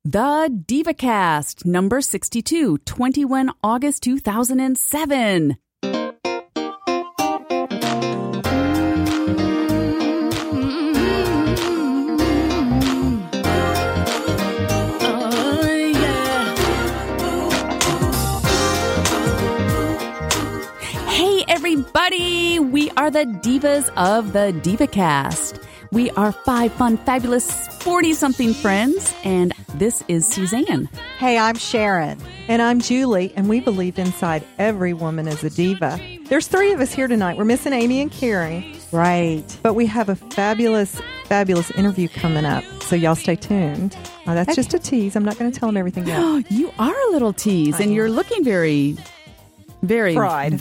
The DivaCast, number 62, 21 August 2007. Hey, everybody! We are the Divas of the DivaCast. We are 5 fun, fabulous, 40-something friends, and this is Suzanne. Hey, I'm Sharon. And I'm Julie, and we believe inside every woman is a diva. There's 3 of us here tonight. We're missing Amy and Carrie. Right. But we have a fabulous, fabulous interview coming up, so y'all stay tuned. That's just a tease. I'm not going to tell them everything yet. You are a little tease, and you're looking very fried.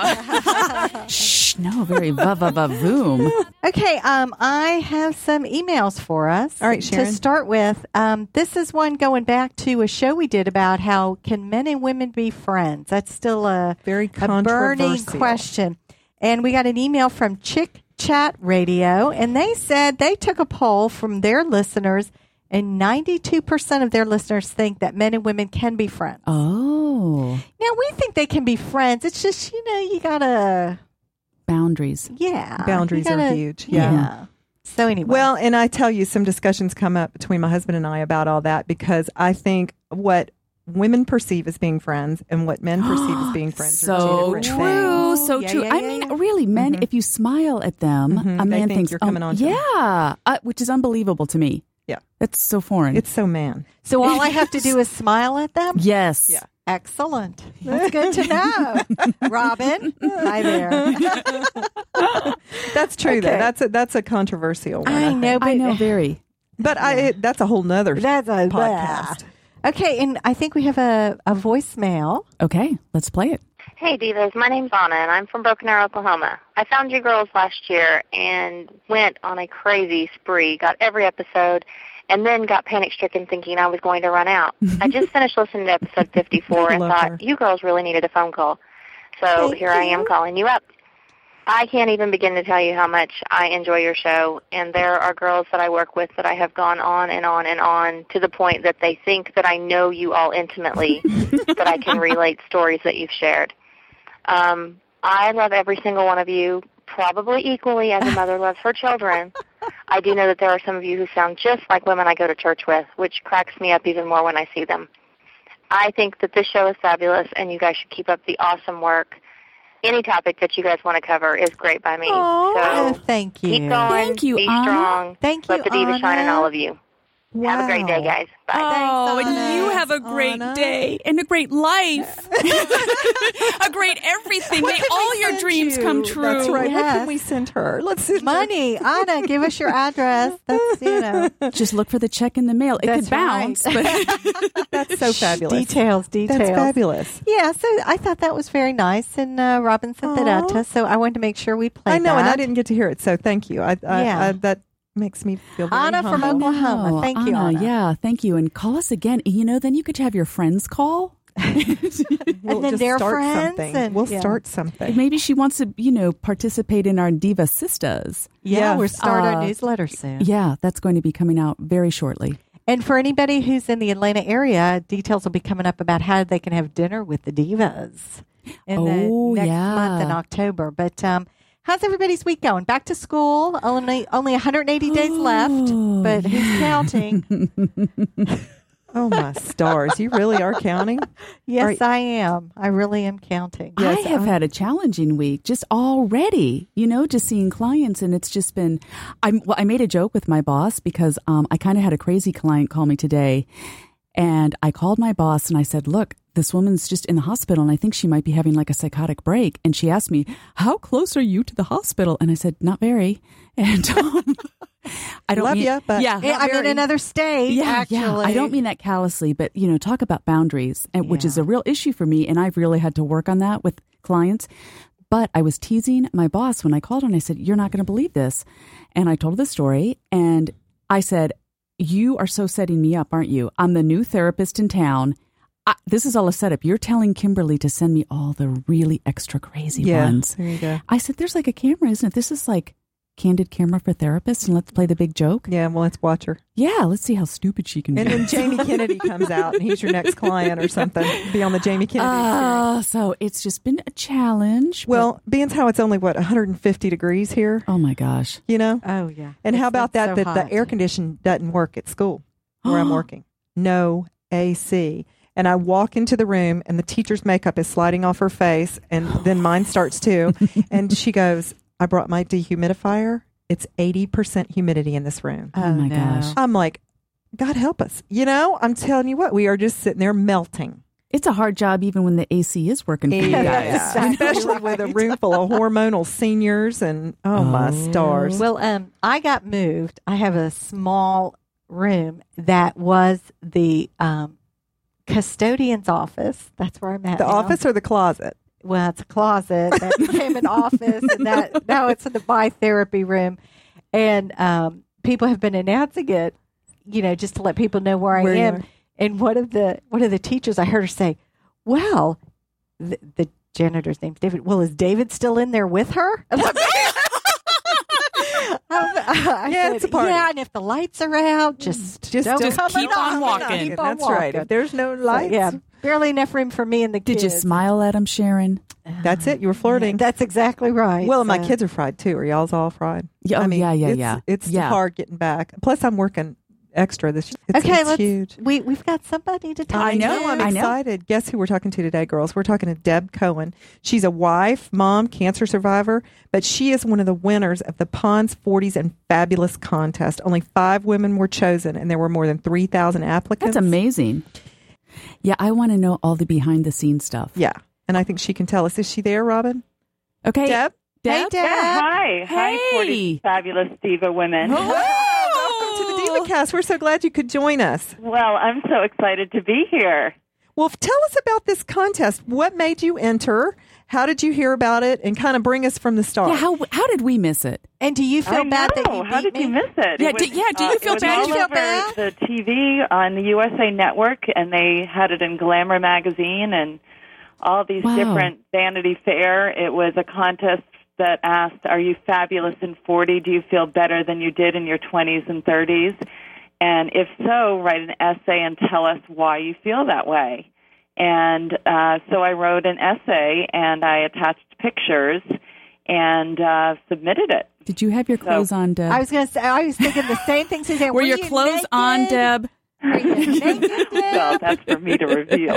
Shh, no, very va-va-va-voom. Okay, I have some emails for us. All right, Sharon. To start with, this is one going back to a show we did about how can men and women be friends. That's still a Very burning controversial question. And we got an email from Chick Chat Radio, and they said they took a poll from their listeners, and 92% of their listeners think that men and women can be friends. Oh. Now, we think they can be friends. It's just, you got to... Boundaries. Yeah. Boundaries are huge. Yeah. So anyway. Well, and I tell you, some discussions come up between my husband and I about all that, because I think what women perceive as being friends and what men perceive as being friends are two So different true. things. So Yeah, true. yeah, I yeah, mean, yeah. really, men, if you smile at them, a They man think thinks, you're coming on to them. yeah, which is unbelievable to me. Yeah. That's so foreign. It's so man. So all I have to do is smile at them? Yes. Yeah. Excellent. That's good to know. Robin, hi there. That's true, Okay. though. That's a controversial one. I know, but I know, very. But that's a whole nother that's a podcast. Okay, and I think we have a voicemail. Okay, let's play it. Hey, Divas. My name's Anna, and I'm from Broken Arrow, Oklahoma. I found you girls last year and went on a crazy spree, got every episode, and then got panic-stricken thinking I was going to run out. I just finished listening to episode 54 and Love thought, her. you girls really needed a phone call. So Thank here I am you. calling you up. I can't even begin to tell you how much I enjoy your show, and there are girls that I work with that I have gone on and on and on to the point that they think that I know you all intimately, that I can relate stories that you've shared. I love every single one of you, probably equally as a mother loves her children. I do know that there are some of you who sound just like women I go to church with, which cracks me up even more when I see them. I think that this show is fabulous, and you guys should keep up the awesome work. Any topic that you guys want to cover is great by me. Oh, So thank you. keep going. Thank you, Be Anna. strong. Thank you, Let the diva shine in Anna. all of you. Have a great day, guys. Bye. Oh, Thanks, and Anna. you have a great Anna. day and a great life. A great everything. May all your dreams come true. That's right. What Yes. can we send her? Let's send her. Money. Anna, give us your address. That's, Just look for the check in the mail. It That's could bounce, but That's so fabulous. Details. That's fabulous. Yeah, so I thought that was very nice, and Robin sent that out to us, so I wanted to make sure we played I know, that. and I didn't get to hear it, so thank you. Yeah. That makes me feel very Anna from humble. Oklahoma. No, Thank you, Anna. Yeah, thank you. And call us again. Then you could have your friends call. We'll And then just their start friends something. and- We'll yeah. start something. Maybe she wants to, participate in our Diva Sisters. Yeah, Yes. we'll start our newsletter soon. Yeah, that's going to be coming out very shortly. And for anybody who's in the Atlanta area, details will be coming up about how they can have dinner with the divas in Oh, the next yeah. month in October. But how's everybody's week going? Back to school. Only 180 days left, but who's counting? Oh, my stars. You really are counting? Yes, Right. I am. I really am counting. Yes, I have had a challenging week just already, just seeing clients. And it's just been, I made a joke with my boss because I kind of had a crazy client call me today. And I called my boss and I said, look, this woman's just in the hospital and I think she might be having like a psychotic break. And she asked me, how close are you to the hospital? And I said, not very. And I don't Love mean, ya, but yeah, I'm in another state, yeah, actually. yeah. I don't mean that callously, but talk about boundaries, and, which is Yeah. a real issue for me, and I've really had to work on that with clients. But I was teasing my boss when I called her, and I said, "You're not going to believe this," and I told her the story, and I said, "You are so setting me up, aren't you? I'm the new therapist in town. This is all a setup. You're telling Kimberly to send me all the really extra crazy ones." There you go. I said, "There's like a camera, isn't it? This is like." Candid Camera for Therapists and let's play the big joke? Yeah, well, let's watch her. Yeah, let's see how stupid she can be. And then Jamie Kennedy comes out, and he's your next client or something. Be on the Jamie Kennedy experience. So it's just been a challenge. Well, being how it's only, 150 degrees here, oh my gosh. you know? Oh, yeah. And how about It's that so the hot. air condition doesn't work at school where I'm working? No AC. And I walk into the room, and the teacher's makeup is sliding off her face, and then mine starts too. And she goes, I brought my dehumidifier. It's 80% humidity in this room. Oh my gosh. I'm like, God help us. You know, I'm telling you what, we are just sitting there melting. It's a hard job even when the AC is working for you guys. Yeah. Especially with a room full of hormonal seniors and, my stars. Well, I got moved. I have a small room that was the custodian's office. That's where I'm at The now. office or the closet? Well, it's a closet that became an office, and that now it's my therapy room. And people have been announcing it, just to let people know where Where I you am. are. And one of the teachers, I heard her say, "Well, the janitor's name's David. Well, is David still in there with her?" And I Yeah, said, it's a party. Yeah, and if the lights are out, just Just come keep on walking. Keep on That's walking. right. If there's no So, lights, yeah, barely enough room for me and the kids. Did you smile at him, Sharon? that's it. You were flirting. That's exactly right. Well, my So- kids are fried too. Are y'all's all fried? Yeah, yeah. It's Yeah. hard getting back. Plus, I'm working extra this year. Okay, it's let's. huge. We've got somebody to talk. I know. to. I'm I know. excited. Guess who we're talking to today, girls? We're talking to Deb Cohen. She's a wife, mom, cancer survivor, but she is one of the winners of the Ponds 40s and Fabulous contest. Only 5 women were chosen, and there were more than 3,000 applicants. That's amazing. Yeah, I want to know all the behind the scenes stuff. Yeah, and I think she can tell us. Is she there, Robin? Okay. Deb? Hey, Deb? Deb. Yeah, hi. Hi, Hey. 40 fabulous diva women. Welcome to the Diva Cast. We're so glad you could join us. Well, I'm so excited to be here. Well, tell us about this contest. What made you enter? How did you hear about it? And kind of bring us from the start. Yeah, how did we miss it? And do you feel I bad that know. you How beat did you me? miss it? Yeah, It was, do you feel it was bad? all Did you feel over bad? the TV on the USA Network, and they had it in Glamour magazine and all these Wow. different Vanity Fair. It was a contest that asked, are you fabulous in 40? Do you feel better than you did in your 20s and 30s? And if so, write an essay and tell us why you feel that way. And so I wrote an essay, and I attached pictures and submitted it. Did you have your clothes on, Deb? I was going to say. I was thinking the same thing. Suzanne, Were your you clothes naked? on, Deb? Were you naked, Deb? Well, that's for me to reveal.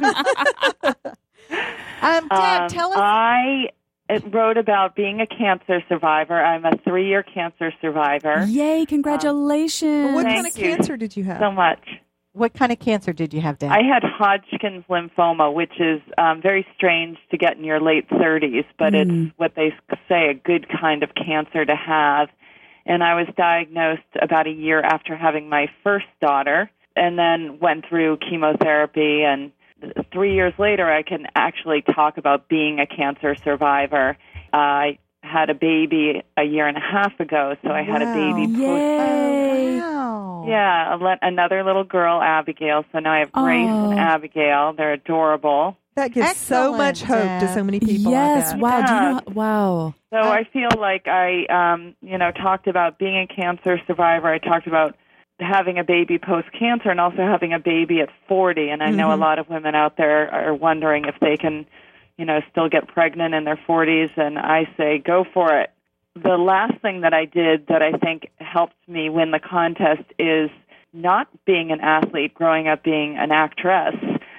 Deb, tell us. I wrote about being a cancer survivor. I'm a 3-year cancer survivor. Yay, congratulations. What Thank kind of you cancer did you have? So much. What kind of cancer did you have, Deb? I had Hodgkin's lymphoma, which is very strange to get in your late 30s, but it's what they say a good kind of cancer to have. And I was diagnosed about a year after having my first daughter, and then went through chemotherapy. And 3 years later, I can actually talk about being a cancer survivor. I had a baby a year and a half ago, so I had a baby Yay. Wow. Yeah, another little girl, Abigail. So now I have Grace Oh. and Abigail. They're adorable. That gives so Excellent, much hope to Deb. so many people. Yes, I bet. wow. Do you Yeah. know, wow. So I feel like I, talked about being a cancer survivor. I talked about having a baby post-cancer and also having a baby at 40. And I know a lot of women out there are wondering if they can, still get pregnant in their 40s. And I say, go for it. The last thing that I did that I think helped me win the contest is not being an athlete, growing up being an actress.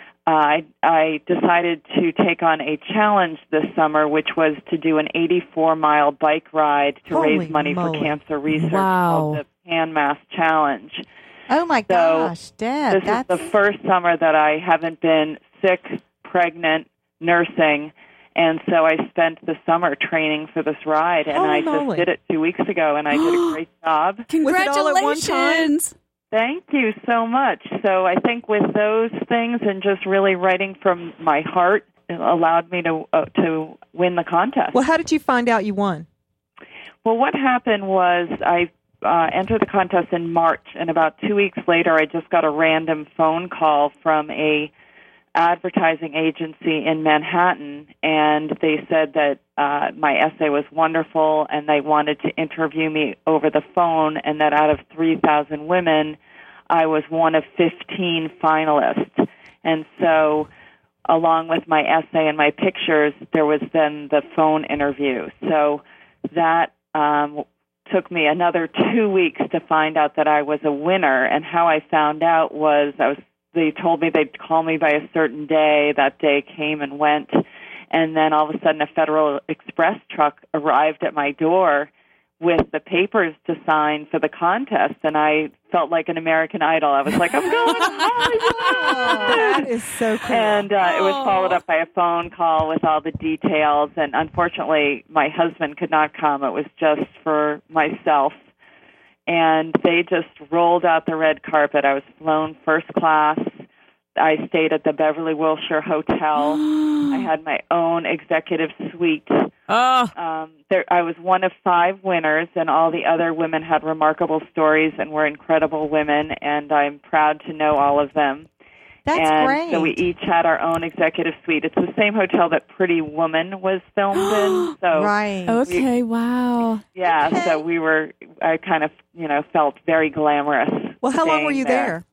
I decided to take on a challenge this summer, which was to do an 84-mile bike ride to Holy raise money moly. for cancer research Wow. called the Pan Mass Challenge. Oh my gosh, Deb, This is the first summer that I haven't been sick, pregnant, nursing, and so I spent the summer training for this ride, and Holy I moly. just did it 2 weeks ago, and I did a great job. Was it all at one time? Congratulations. Thank you so much. So I think with those things and just really writing from my heart, it allowed me to win the contest. Well, how did you find out you won? Well, what happened was I entered the contest in March, and about 2 weeks later, I just got a random phone call from a advertising agency in Manhattan, and they said that my essay was wonderful, and they wanted to interview me over the phone, and that out of 3,000 women, I was one of 15 finalists. And so, along with my essay and my pictures, there was then the phone interview. So that took me another 2 weeks to find out that I was a winner, and how I found out was they told me they'd call me by a certain day. That day came and went, and then all of a sudden a Federal Express truck arrived at my door with the papers to sign for the contest, and I felt like an American Idol. I was like, I'm going to Hollywood! That is so cool. And it was followed up by a phone call with all the details, and unfortunately my husband could not come. It was just for myself. And they just rolled out the red carpet. I was flown first class. I stayed at the Beverly Wilshire Hotel. I had my own executive suite. I was one of 5 winners, and all the other women had remarkable stories and were incredible women, and I'm proud to know all of them. That's great. So we each had our own executive suite. It's the same hotel that Pretty Woman was filmed in. So right. Okay, wow. Yeah, Okay. so I kind of, felt very glamorous. Well, how long staying were you there?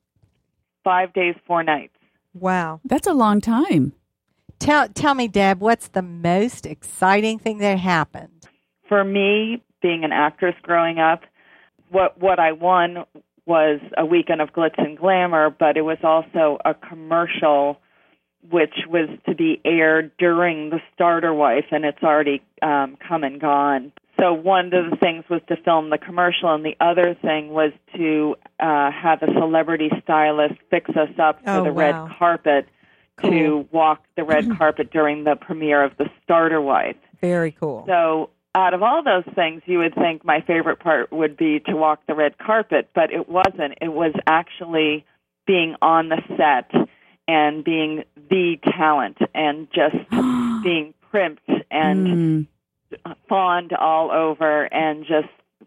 5 days, 4 nights. Wow. That's a long time. Tell me, Deb, what's the most exciting thing that happened? For me, being an actress growing up, what I won was a weekend of glitz and glamour, but it was also a commercial which was to be aired during the Starter Wife, and it's already come and gone. So one of the things was to film the commercial, and the other thing was to have a celebrity stylist fix us up for the red carpet to walk the red carpet during the premiere of The Starter Wife. Very cool. So out of all those things, you would think my favorite part would be to walk the red carpet, but it wasn't. It was actually being on the set and being the talent and just being primped and fawned all over and just,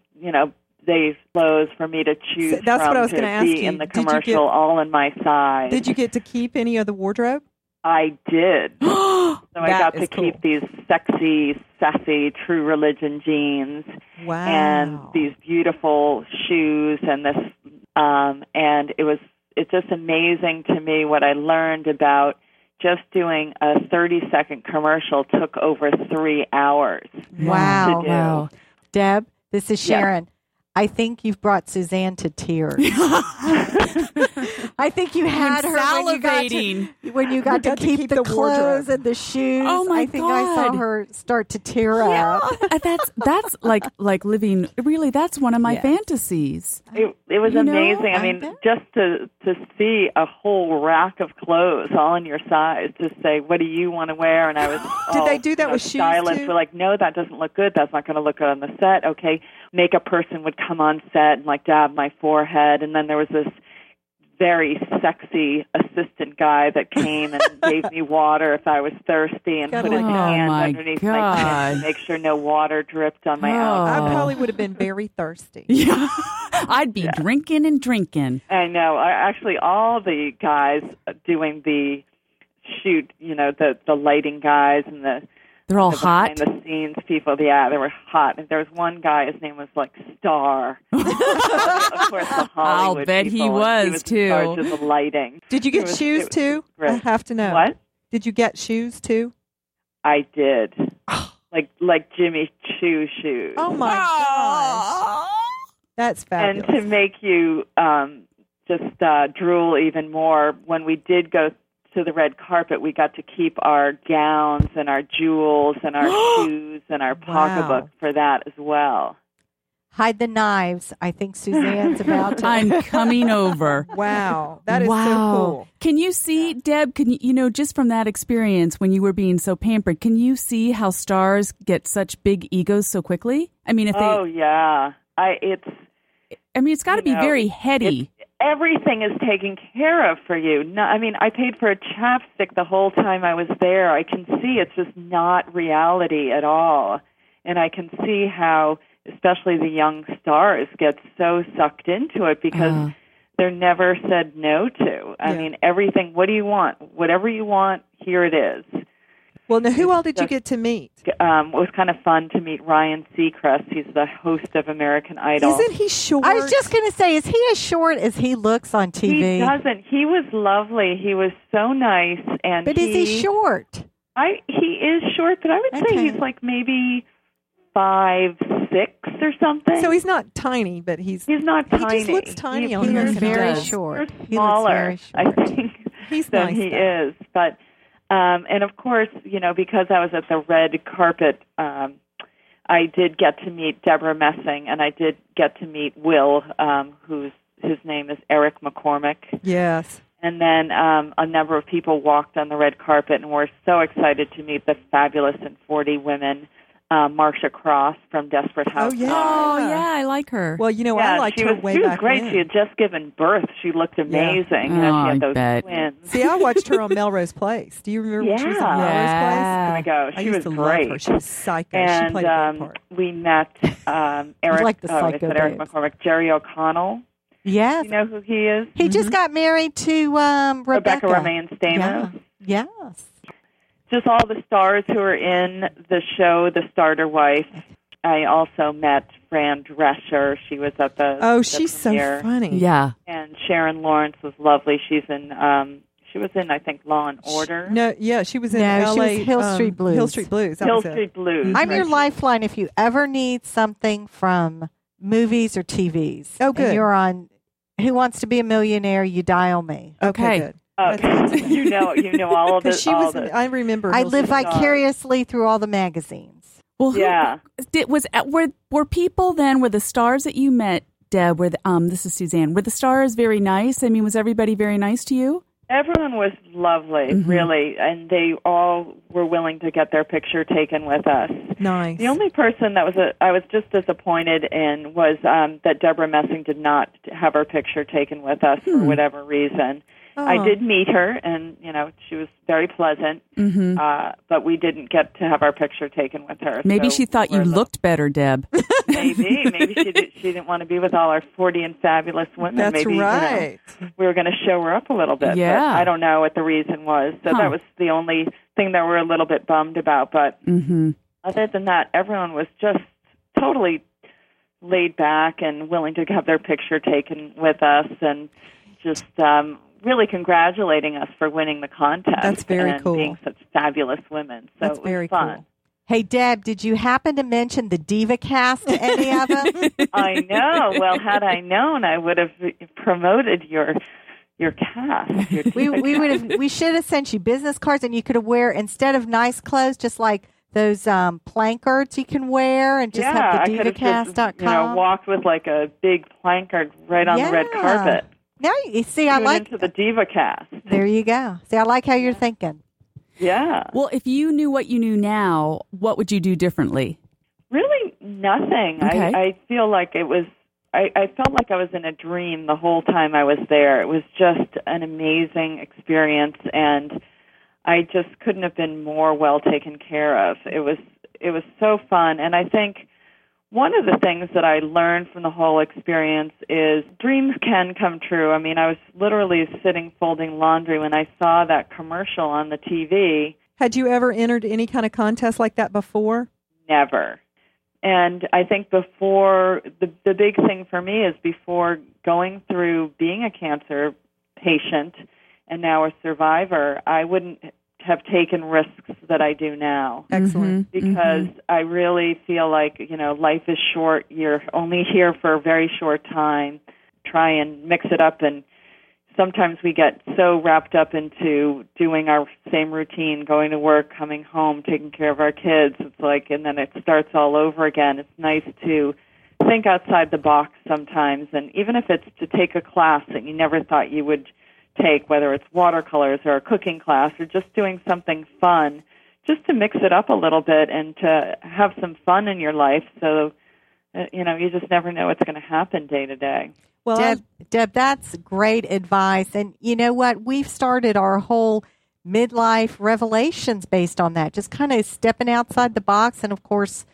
days clothes for me to choose That's from what I was to going to ask be you. in the commercial all in my size. Did you get to keep any of the wardrobe? I did. So I got to cool. keep these sexy, sassy, True Religion jeans Wow. and these beautiful shoes and this, and it's just amazing to me what I learned about just doing a 30-second commercial took over 3 hours. Wow. To do. Wow. Deb, this is Sharon. I think you've brought Suzanne to tears. I think you had her when you got to keep the clothes and the shoes. Oh my I think I saw God. her start to tear up. That's like living. Really, that's one of my fantasies. It was amazing. I mean, just to see a whole rack of clothes all in your size, to say, what do you want to wear? And I was Did they do that with shoes, stylists too? were like, no, that doesn't look good. That's not going to look good on the set. Okay, makeup person would come on set and dab my forehead, and then there was this very sexy assistant guy that came and gave me water if I was thirsty and put his hand underneath my chin to make sure no water dripped on my outfit. I probably would have been very thirsty. Yeah, I'd be drinking and drinking. I know. Actually, all the guys doing the shoot, the lighting guys and they're all hot. Behind the scenes people, they were hot. And there was one guy, his name was Star. Of course, the Hollywood I'll bet people, he was in too. charge of the lighting. Did you get shoes too? I have to know. What? Did you get shoes too? I did. like Jimmy Choo shoes. Oh my gosh. That's fabulous. And to make you just drool even more, when we did go to the red carpet, we got to keep our gowns and our jewels and our shoes and our pocketbook for that as well. Hide the knives. I think Suzanne's about to. I'm coming over. Wow. That is so cool. Can you see, Deb, just from that experience when you were being so pampered, can you see how stars get such big egos so quickly? I mean, yeah. It's got to be very heady. Everything is taken care of for you. No, I mean, I paid for a chapstick the whole time I was there. I can see it's just not reality at all. And I can see how, especially the young stars, get so sucked into it because they're never said no to. I mean, everything, what do you want? Whatever you want, here it is. Well, now, who all did you get to meet? It was kind of fun to meet Ryan Seacrest. He's the host of American Idol. Isn't he short? I was just going to say, is he as short as he looks on TV? He doesn't. He was lovely. He was so nice. But is he short? He is short, but I would say he's like maybe 5'6" or something. So he's not tiny, but he's not tiny. He just looks tiny on He here. looks very does. short. He looks very short. I think he's than nice, he though. is. But and of course, you know, because I was at the red carpet, I did get to meet Deborah Messing, and I did get to meet Will, his name is Eric McCormick. Yes. And then a number of people walked on the red carpet, and we're so excited to meet the fabulous and 40 women. Marcia Cross from Desperate Housewives. Oh, yeah, I like her. Well, you know, I liked her way she was back great. when. She had just given birth. She looked amazing. You know, she had those twins. See, I watched her on Melrose Place. Do you remember when she was on Melrose Place? Oh, my gosh, I she used was to great. love her. She was psycho. And she played a great part. we met Eric, like the psycho Eric babes. McCormick, Jerry O'Connell. Yes. You know who he is? He just got married to Rebecca Romaine Stamos. Yeah. Yes. Just all the stars who are in the show, The Starter Wife. I also met Fran Drescher. She was at the she's premiere. so funny. Yeah. And Sharon Lawrence was lovely. She was in, I think, Law and Order. She was in No, she LA. was Hill Street Blues. Hill Street Blues. That Hill was it. Street Blues. I'm your lifeline if you ever need something from movies or TVs. Oh, good. And you're on Who Wants to Be a Millionaire, you dial me. Okay, good. Okay. you know all of Because it. I remember. I Hill live Street. vicariously through all the magazines. Well, Yeah. Were people then, were the stars that you met, Deb, this is Suzanne, were the stars very nice? I mean, was everybody very nice to you? Everyone was lovely, really, and they all were willing to get their picture taken with us. Nice. The only person that I was just disappointed in was that Deborah Messing did not have her picture taken with us for whatever reason. Oh. I did meet her, and she was very pleasant, but we didn't get to have our picture taken with her. Maybe so she thought you looked better, Deb. Maybe she didn't want to be with all our 40 and fabulous women. That's Maybe right. we were going to show her up a little bit. Yeah. But I don't know what the reason was. So that was the only thing that we're a little bit bummed about. But other than that, everyone was just totally laid back and willing to have their picture taken with us, and just really congratulating us for winning the contest. That's very and cool. being such fabulous women. So That's it was very fun. cool. Hey, Deb, did you happen to mention the Diva Cast to any of them? I know. Well, had I known, I would have promoted your cast. We should have sent you business cards, and you could have wear, instead of nice clothes, just like those placards you can wear, and just have the divacast.com. Walked with like a big placard right on the red carpet. Now you see, I like into the DivaCast. There you go. See, I like how you're thinking. Yeah. Well, if you knew what you knew now, what would you do differently? Really nothing. Okay. I feel like it was, I felt like I was in a dream the whole time I was there. It was just an amazing experience, and I just couldn't have been more well taken care of. It was so fun, and I think one of the things that I learned from the whole experience is dreams can come true. I mean, I was literally sitting folding laundry when I saw that commercial on the TV. Had you ever entered any kind of contest like that before? Never. And I think before, the big thing for me is before going through being a cancer patient and now a survivor, I wouldn't have taken risks that I do now. Excellent. Because I really feel like, life is short. You're only here for a very short time. Try and mix it up, and sometimes we get so wrapped up into doing our same routine, going to work, coming home, taking care of our kids. It's like, and then it starts all over again. It's nice to think outside the box sometimes, and even if it's to take a class that you never thought you would take, whether it's watercolors or a cooking class or just doing something fun, just to mix it up a little bit and to have some fun in your life. So, you just never know what's going to happen day to day. Well, Deb, that's great advice. And you know what? We've started our whole midlife revelations based on that, just kind of stepping outside the box. And of course,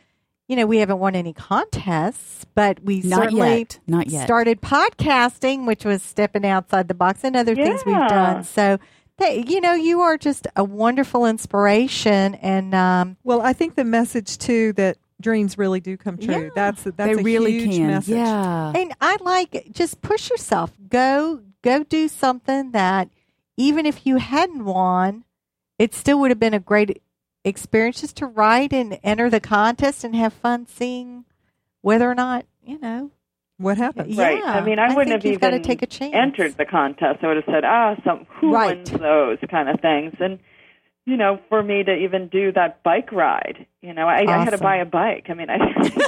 we haven't won any contests, but we Not certainly yet. Not yet. started podcasting, which was stepping outside the box, and other things we've done. So, you are just a wonderful inspiration. And Well, I think the message too that dreams really do come true. Yeah. That's They a really huge can. message. Yeah. And I like just push yourself. Go do something that even if you hadn't won, it still would have been a great experience just to write and enter the contest and have fun seeing whether or not, What happens? Yeah, Right. I mean, I wouldn't think have you've got to even take a chance. entered the contest. I would have said, who Right. wins those kind of things? And, for me to even do that bike ride, I had to Awesome. buy a bike. I mean, I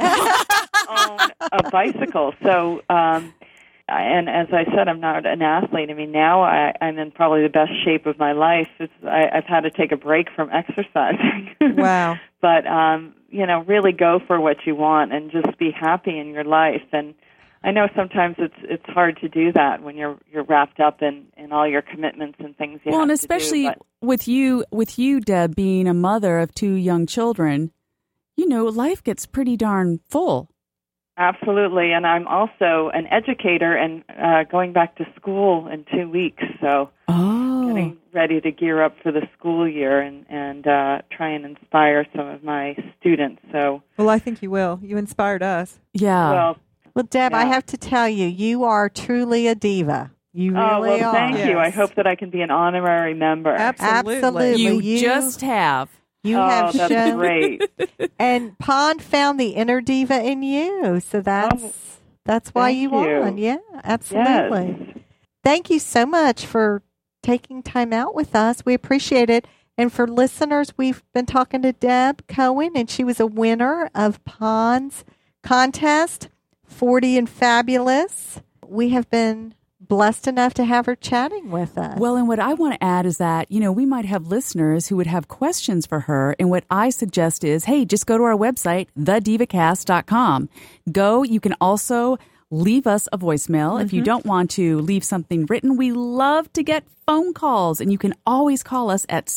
own a bicycle. So, and as I said, I'm not an athlete. I mean, now I'm in probably the best shape of my life. I've had to take a break from exercising. Wow. But, really go for what you want and just be happy in your life. And I know sometimes it's hard to do that when you're wrapped up in all your commitments and things you Well, have and to do, especially but- with you, Deb, being a mother of 2 young children, life gets pretty darn full. Absolutely, and I'm also an educator and going back to school in 2 weeks, so getting ready to gear up for the school year and try and inspire some of my students. So, Well, I think you will. You inspired us. Yeah. Well, Deb, I Yeah. have to tell you, you are truly a diva. You really are. thank you. I Yes. hope that I can be an honorary member. Absolutely. you just have. You Oh, have that's shown, great. and Pond found the inner diva in you, so that's why thank you you. won. Yeah, absolutely. Yes. Thank you so much for taking time out with us. We appreciate it. And for listeners, we've been talking to Deb Cohen, and she was a winner of Pond's contest, 40 and Fabulous. We have been blessed enough to have her chatting with us. Well, and what I want to add is that, we might have listeners who would have questions for her. And what I suggest is, hey, just go to our website, thedivacast.com. You can also leave us a voicemail. If you don't want to leave something written, we love to get phone calls. And you can always call us at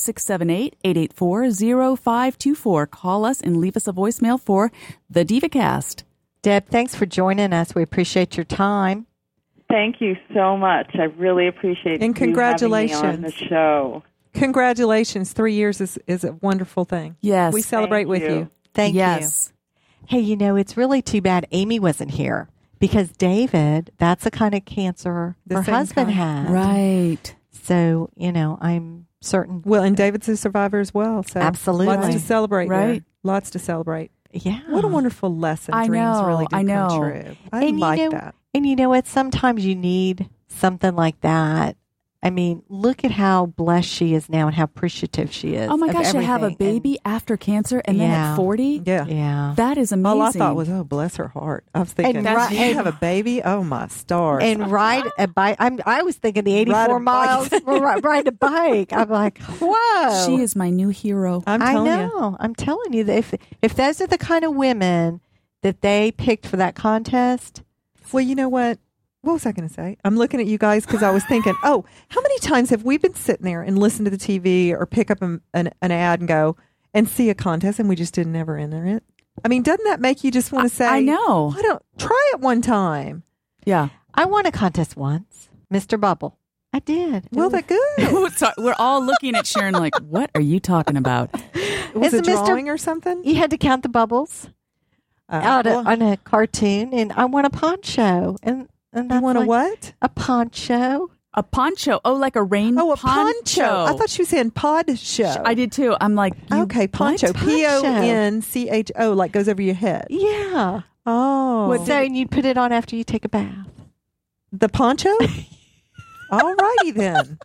678-884-0524. Call us and leave us a voicemail for the DivaCast. Deb, thanks for joining us. We appreciate your time. Thank you so much. I really appreciate And congratulations. you having me on the show. Congratulations. 3 years is a wonderful thing. Yes. We celebrate Thank with you. you. Thank you. Yes. Hey, it's really too bad Amy wasn't here because David, that's the kind of cancer The her same husband kind. had. Right. So, I'm certain. Well, and David's a survivor as well. So Absolutely. lots to celebrate. Right. There. Lots to celebrate. Yeah. What a wonderful lesson. I Dreams know, really do I know. come true. I And like that. And you know what? Sometimes you need something like that. I mean, look at how blessed she is now and how appreciative she is. Oh my of gosh, to have a everything. baby after cancer and then Yeah. at 40? Yeah. And, yeah. That is amazing. All I thought was, oh, bless her heart. I was thinking, And you have a baby? Oh, my stars. And ride a bike. I was thinking the 84 miles, ride a bike. I'm like, whoa. she is my new hero. I'm I telling you. know. I'm telling you that if those are the kind of women that they picked for that contest, Well, you know what? What was I going to say? I'm looking at you guys because I was thinking, oh, how many times have we been sitting there and listen to the TV or pick up an ad and go and see a contest and we just didn't ever enter it? I mean, doesn't that make you just want to say, I know. why don't try it one time? Yeah. I won a contest once, Mr. Bubble. I did. Well, that's good. Sorry, we're all looking at Sharon like, what are you talking about? Was it It's a Mr. drawing or something? You had to count the bubbles Well, on a cartoon, and I won a poncho. And you that's want a like- what? A poncho. A poncho. Oh, like a rain Oh, a poncho. I thought she was saying pod show. I did too. I'm like, Okay, poncho. what? Poncho, like goes over your head. Yeah. Oh. So and you put it on after you take a bath. The poncho? All righty then.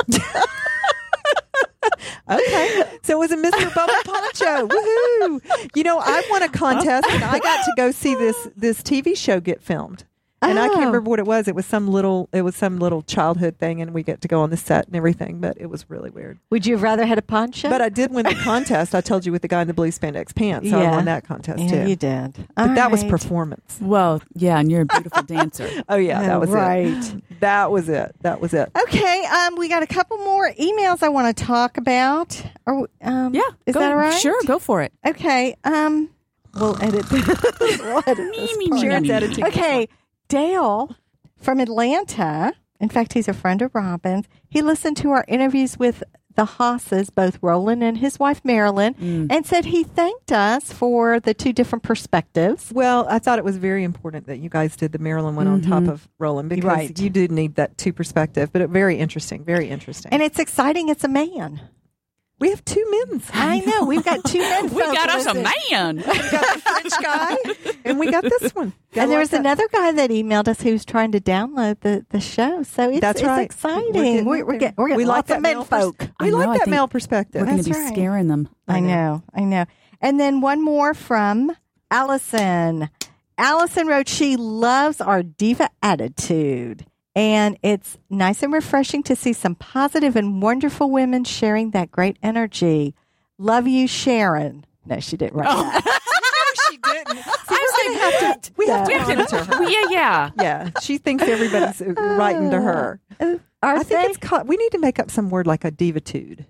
Okay. So it was a Mr. Bubble Poncho. Woohoo. I won a contest and I got to go see this TV show get filmed. And I can't Oh. remember what it was. It was some little childhood thing and we get to go on the set and everything, but it was really weird. Would you have rather had a poncho? But I did win the contest. I told you with the guy in the blue spandex pants. So Yeah. I won that contest yeah, too. you did. But All that was right. performance. Well, yeah, and you're a beautiful dancer. Oh yeah, that was right. it. That was it. That was it. Okay, we got a couple more emails I want to talk about. Yeah. Is go, that all right? Sure, go for it. Okay. We'll edit this. We'll edit this part. Sharon's editing. Okay, Dale from Atlanta. In fact, he's a friend of Robin's. He listened to our interviews with the Haas's, both Roland and his wife Marilyn, and said he thanked us for the two different perspectives. Well, I thought it was very important that you guys did the Maryland one on top of Roland, because you do need that two perspective. But very interesting, very interesting. And it's exciting. It's a man. We have two men's. I know. We've got two men. We got us a man. We got the French guy, and we got this one. And there was another guy that emailed us who was trying to download the show. So it's exciting. We're getting lots of men folk. We like that male perspective. We're going to be scaring them. I know. And then one more from Allison. Allison wrote, she loves our diva attitude. And it's nice and refreshing to see some positive and wonderful women sharing that great energy. Love you, Sharon. No, she didn't write that. No, she didn't. See, we have to monitor her. Yeah. She thinks everybody's writing to her. I think it's called, we need to make up some word like a divitude.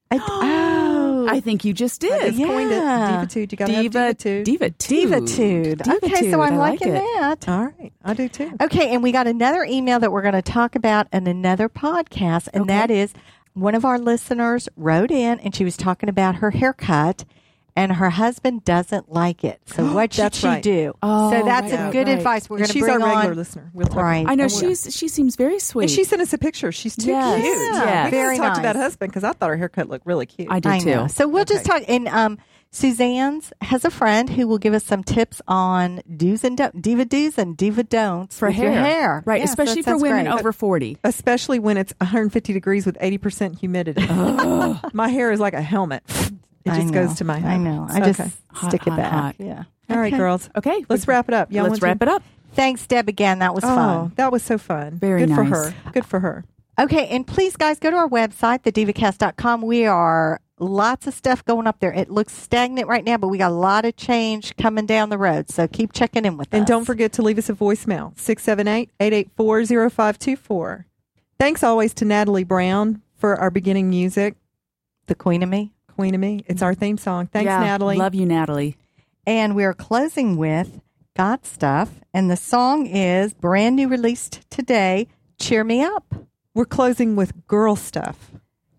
I think you just did. Coined it. Divitude. You got to have divitude. Divitude. Okay, so I'm liking that. All right. I do too. Okay, and we got another email that we're going to talk about in another podcast, and that is one of our listeners wrote in, and she was talking about her haircut, and her husband doesn't like it. So what should she do? Oh, so that's a good advice. We're going to bring on. She's our regular listener. We'll talk. Right. I know she seems very sweet. And she sent us a picture. She's too cute. Yeah, we very got to talk to nice. that husband because I thought her haircut looked really cute. I do too. Know. So we'll just talk. And Suzanne's has a friend who will give us some tips on do's and don'ts, diva do's and diva don'ts for your hair. Right, Yeah, especially so for women great. over 40. Especially when it's 150 degrees with 80% humidity. My hair is like a helmet. It just goes to my head. I know. I just stick it back. Hot. Yeah. All right, girls. Okay. Let's wrap it up. Let's wrap it up. Thanks, Deb, again. That was fun. That was so fun. Very Good nice. for her. Good for her. Okay, and please, guys, go to our website, thedivacast.com. We are lots of stuff going up there. It looks stagnant right now, but we got a lot of change coming down the road. So keep checking in with us. And don't forget to leave us a voicemail, 678-884-0524. Thanks always to Natalie Brown for our beginning music. The Queen of Me. Queen of Me. It's our theme song. Thanks, Natalie. Love you, Natalie. And we're closing with God Stuff. And the song is brand new, released today, Cheer Me Up. We're closing with Girl Stuff.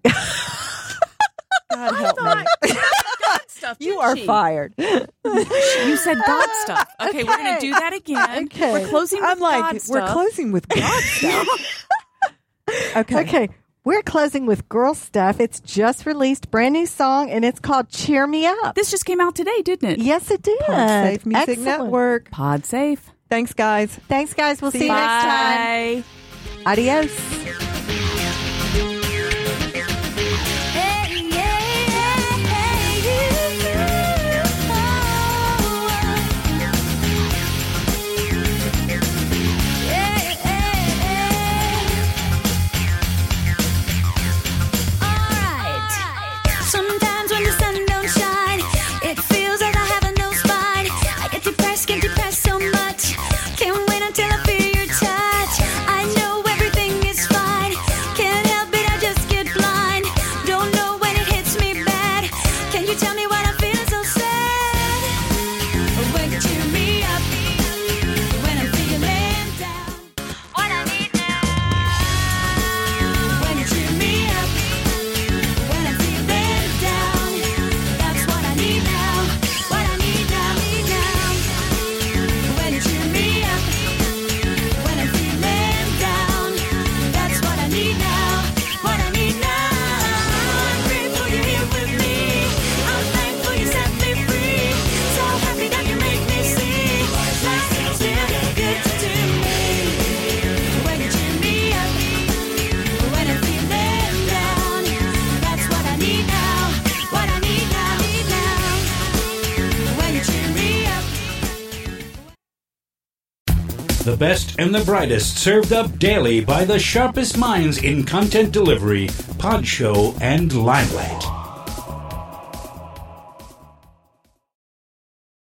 God help me. God stuff. You are fired. You said God stuff. Okay, we're going to do that again. Okay. We're closing with God stuff. We're closing with God Stuff. Okay. We're closing with Girl Stuff. It's just released, brand new song, and it's called Cheer Me Up. This just came out today, didn't it? Yes, it did. Podsafe Music Excellent. Network. Podsafe. Thanks, guys. Thanks, guys. We'll see you next time. Bye. Adios. Sometimes when the sun don't shine, it feels like I have no spine. I get depressed so much. Can't wait until I feel your touch. I know everything is fine. Can't help it, I just get blind. Don't know when it hits me bad. Can you tell me why I feel so sad? When you cheer me up, when I'm feeling down. What I need now. When you cheer me up. When I'm feeling down, that's what I need now. What I need now, When you cheer me up, when I'm feeling down, that's what I need now. What I need now. I'm grateful you're here with me. I'm thankful you set me free. So happy that you make me see life's still good to me. When you cheer me up, when I'm feeling down, that's what I need now. What I need now, when you cheer me up. The best and the brightest served up daily by the sharpest minds in content delivery, Pod Show, and Limelight.